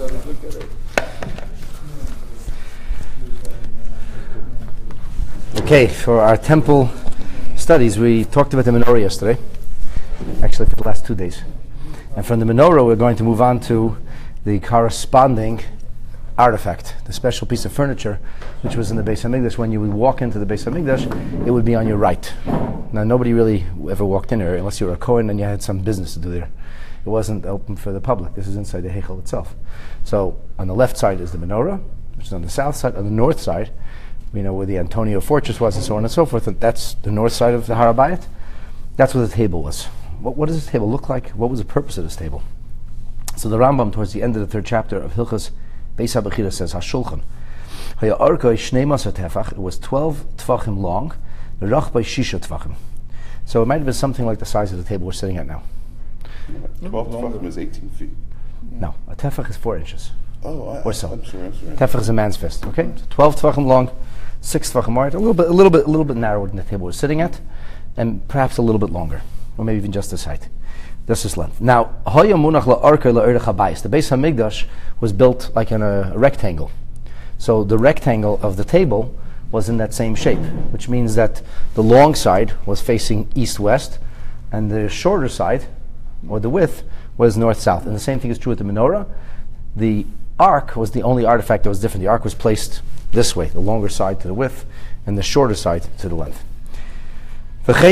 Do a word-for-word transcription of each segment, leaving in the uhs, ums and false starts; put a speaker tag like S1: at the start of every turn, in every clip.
S1: Okay, for our temple studies, we talked about the menorah yesterday, actually for the last two days. And from the menorah, we're going to move on to the corresponding artifact, the special piece of furniture, which was in the Beis HaMikdash. When you would walk into the Beis HaMikdash, it would be on your right. Now, nobody really ever walked in there unless you were a Kohen and you had some business to do there. It wasn't open for the public. This is inside the Heichel itself. So, on the left side is the menorah, which is on the south side. On the north side, you know, where the Antonia fortress was and so on and so forth, and that's the north side of the Har HaBayit. That's what the table was. What, what does this table look like? What was the purpose of this table? So the Rambam, towards the end of the third chapter of Hilchos Beis HaBechira, says, HaShulchan, Haya Arkoi Shnei Masar Tefach, it was twelve Tvachim long, Rach by Shisha Tvachim. So it might have been something like the size of the table we're sitting at now.
S2: twelve Tvachim is eighteen feet.
S1: No, a Tefach is four inches.
S2: Oh, I,
S1: or so.
S2: I'm sorry, I'm sorry.
S1: Tefach is a man's fist, okay? So twelve Tvachim long, six Tvachim wide, a little bit, a little bit, a little bit narrower than the table we're sitting at, and perhaps a little bit longer, or maybe even just this height. This is length. Now, the Beis HaMikdash was built like in a, a rectangle. So the rectangle of the table was in that same shape, which means that the long side was facing east-west, and the shorter side, or the width, was north-south. And the same thing is true with the menorah. The ark was the only artifact that was different. The ark was placed this way, the longer side to the width, and the shorter side to the length. All of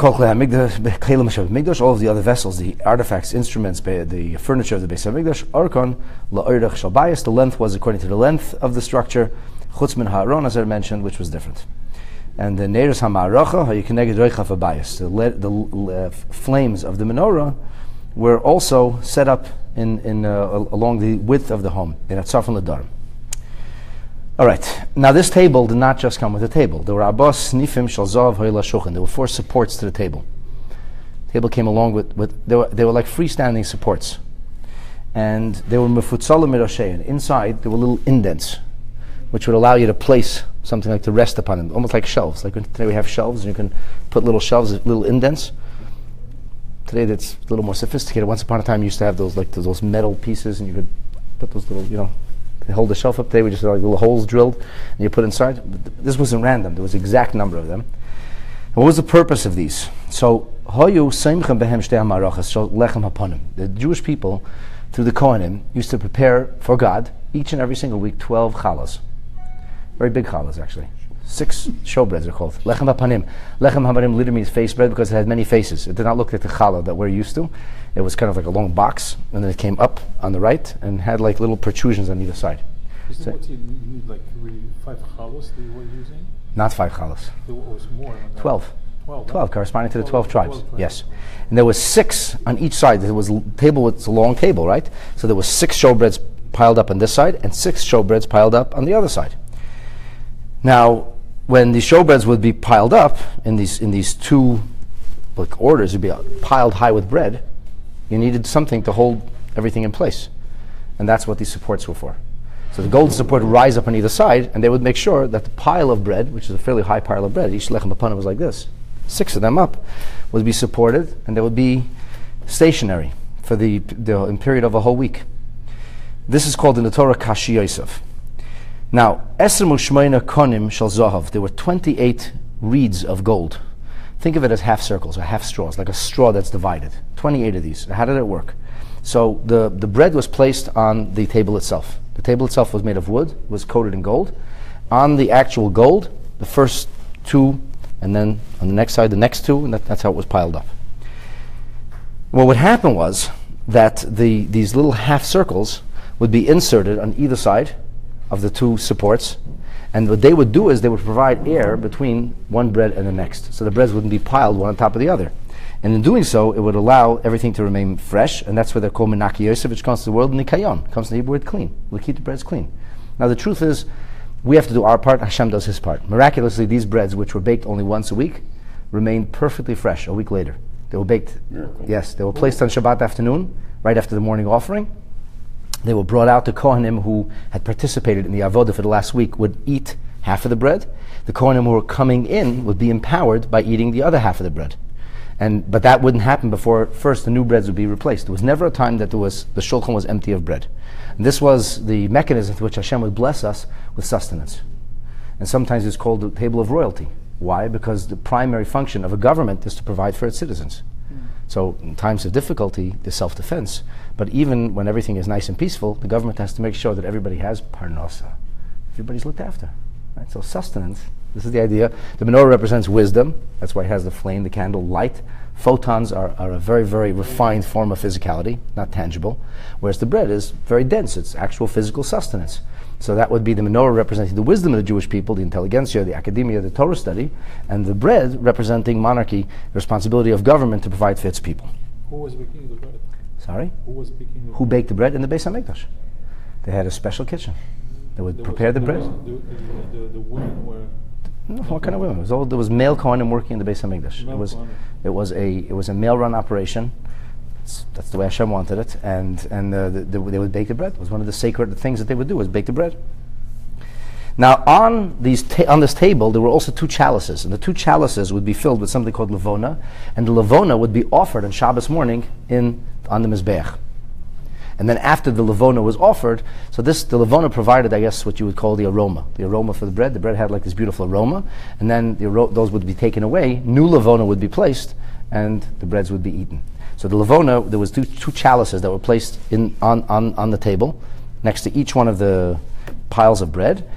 S1: the other vessels, the artifacts, instruments, the furniture of the Beis HaMikdash, Arkon, La'oirach Shalbayis, the length was according to the length of the structure, Chutz min Ha'aron, as I mentioned, which was different. And the Neiros HaMa'aracha, Ha'yikeneged Reichav Habayis, the, le- the uh, flames of the menorah were also set up in, in uh, along the width of the home, in Atzaf and Ladarim. All right. Now, this table did not just come with a table. There were abos nifim shel zav ho'ila shulchan. There were four supports to the table. The table came along with, with they were they were like freestanding supports, and they were mefutzalim miroshein. Inside, there were little indents, which would allow you to place something like to rest upon them, almost like shelves. Like today we have shelves, and you can put little shelves, little indents. Today, that's a little more sophisticated. Once upon a time, you used to have those like those metal pieces, and you could put those little, you know. They hold the shelf up there, we just had like little holes drilled, and you put inside. This wasn't random, there was an exact number of them. And what was the purpose of these? So, the Jewish people, through the Kohanim, used to prepare for God, each and every single week, twelve challahs. Very big challahs, actually. Six showbreads are called. Lechem hapanim. Lechem hapanim literally means face bread because it had many faces. It did not look like the challah that we're used to. It was kind of like a long box, and then it came up on the right and had like little protrusions on either side.
S3: Isn't so what you need, like really five challahs that you were using?
S1: Not five challahs.
S3: There was more than that.
S1: Twelve.
S3: Twelve,
S1: Twelve, corresponding to the twelve,
S3: twelve
S1: tribes.
S3: twelve
S1: Yes. And there was six on each side. There was a table with a long table, right? So there was six showbreads piled up on this side and six showbreads piled up on the other side. Now, when the showbreads would be piled up in these in these two like orders, would be piled high with bread, you needed something to hold everything in place, and that's what these supports were for. So the golden support would rise up on either side, and they would make sure that the pile of bread, which is a fairly high pile of bread, each lechem hapanim was like this, six of them up, would be supported, and they would be stationary for the, the in period of a whole week. This is called in the Torah Kashi Yosef. Now, Esrim u'shmeina konim shel zahav. There were twenty-eight reeds of gold. Think of it as half circles or half straws, like a straw that's divided. twenty-eight of these. How did it work? So the, the bread was placed on the table itself. The table itself was made of wood, was coated in gold. On the actual gold, the first two, and then on the next side, the next two, and that, that's how it was piled up. What would happen was that the these little half circles would be inserted on either side of the two supports, and what they would do is they would provide air between one bread and the next, so the breads wouldn't be piled one on top of the other. And in doing so, it would allow everything to remain fresh, and that's where they're called Menaki Yosef, which comes to the word Nikayon, comes to the Hebrew word clean. We'll keep the breads clean. Now the truth is, we have to do our part, Hashem does his part. Miraculously, these breads, which were baked only once a week, remained perfectly fresh a week later. They were baked, Miracle. Yes, they were placed on Shabbat afternoon, right after the morning offering. They were brought out. The Kohanim who had participated in the Avodah for the last week would eat half of the bread. The Kohanim who were coming in would be empowered by eating the other half of the bread. And, but that wouldn't happen before first the new breads would be replaced. There was never a time that there was, the shulchan was empty of bread. And this was the mechanism through which Hashem would bless us with sustenance. And sometimes it's called the table of royalty. Why? Because the primary function of a government is to provide for its citizens. Mm. So in times of difficulty, there's self-defense. But even when everything is nice and peaceful, the government has to make sure that everybody has parnasa. Everybody's looked after. Right? So sustenance, this is the idea. The menorah represents wisdom. That's why it has the flame, the candle, light. Photons are, are a very, very refined form of physicality, not tangible. Whereas the bread is very dense. It's actual physical sustenance. So that would be the menorah representing the wisdom of the Jewish people, the intelligentsia, the academia, the Torah study, and the bread representing monarchy, the responsibility of government to provide for its people.
S3: Who was baking the bread?
S1: Sorry?
S3: Who was baking the
S1: Who baked the bread? In the Beis HaMikdash. They had a special kitchen. They would
S3: There
S1: prepare
S3: was,
S1: the
S3: there
S1: bread.
S3: was- The, the, the, the women were
S1: No, what kind of women? It was all, there was male Kohanim working in the Beis HaMikdash. It
S3: Male
S1: was,
S3: Kohanim.
S1: it was a, it was a male-run operation. It's- That's the way Hashem wanted it, and and uh, the, the, they would bake the bread. It was one of the sacred things that they would do, was bake the bread. Now, on these ta- on this table, there were also two chalices, and the two chalices would be filled with something called levona, and the levona would be offered on Shabbos morning in on the mizbeach. And then after the levona was offered, so this the levona provided, I guess, what you would call the aroma, the aroma for the bread. The bread had like this beautiful aroma, and then the aro- those would be taken away. New levona would be placed, and the breads would be eaten. So the levona, there was two, two chalices that were placed in on, on, on the table, next to each one of the piles of bread,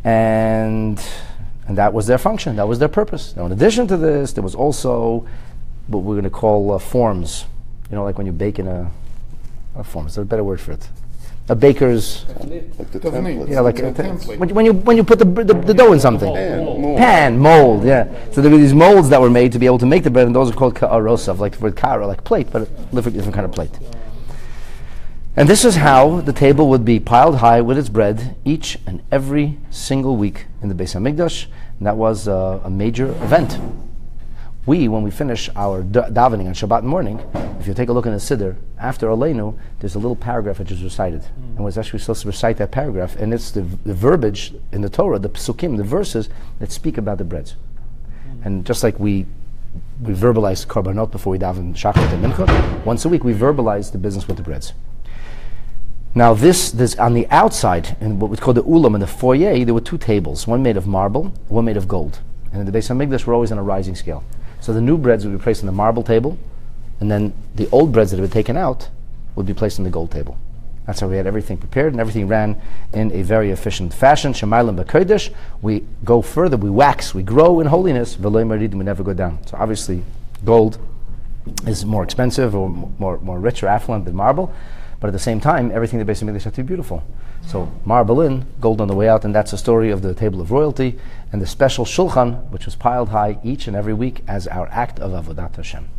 S1: and and that was their function. That was their purpose. Now, in addition to this, there was also what we're going to call uh, forms. You know, like when you bake in a A form, is there a better word for it? A baker's,
S2: Like the
S4: Doesn't
S2: template.
S4: need-
S1: yeah, like
S4: Yeah,
S1: a te-
S4: template.
S1: when, you- when you when you put the, br- the the dough in something,
S2: Pan, mold.
S1: pan, mold, yeah. So there were these molds that were made to be able to make the bread, and those are called ka'arosav, like the word kara, like plate, but a different, different kind of plate. And this is how the table would be piled high with its bread each and every single week in the Beis HaMikdash, and that was uh, a major event. We, when we finish our da- davening on Shabbat morning, if you take a look in the Siddur, after Aleinu, there's a little paragraph which is recited. Mm. And we're actually supposed to recite that paragraph, and it's the, the verbiage in the Torah, the psukim, the verses that speak about the breads. Mm. And just like we we verbalize korbanot before we daven Shachrit and Mincha, once a week we verbalize the business with the breads. Now this, this on the outside, in what we call the ulam, in the foyer, there were two tables, one made of marble, one made of gold. And in the Beis HaMikdash, we're always on a rising scale. So the new breads would be placed on the marble table, and then the old breads that had been taken out would be placed on the gold table. That's how we had everything prepared, and everything ran in a very efficient fashion. Shemaylim b'kodesh, we go further, we wax, we grow in holiness. V'lo maridim, we never go down. So obviously, gold is more expensive or more more rich or affluent than marble, but at the same time, everything in the Beis HaMikdash had to be beautiful. So marble in, gold on the way out, and that's the story of the table of royalty and the special shulchan, which was piled high each and every week as our act of avodat Hashem.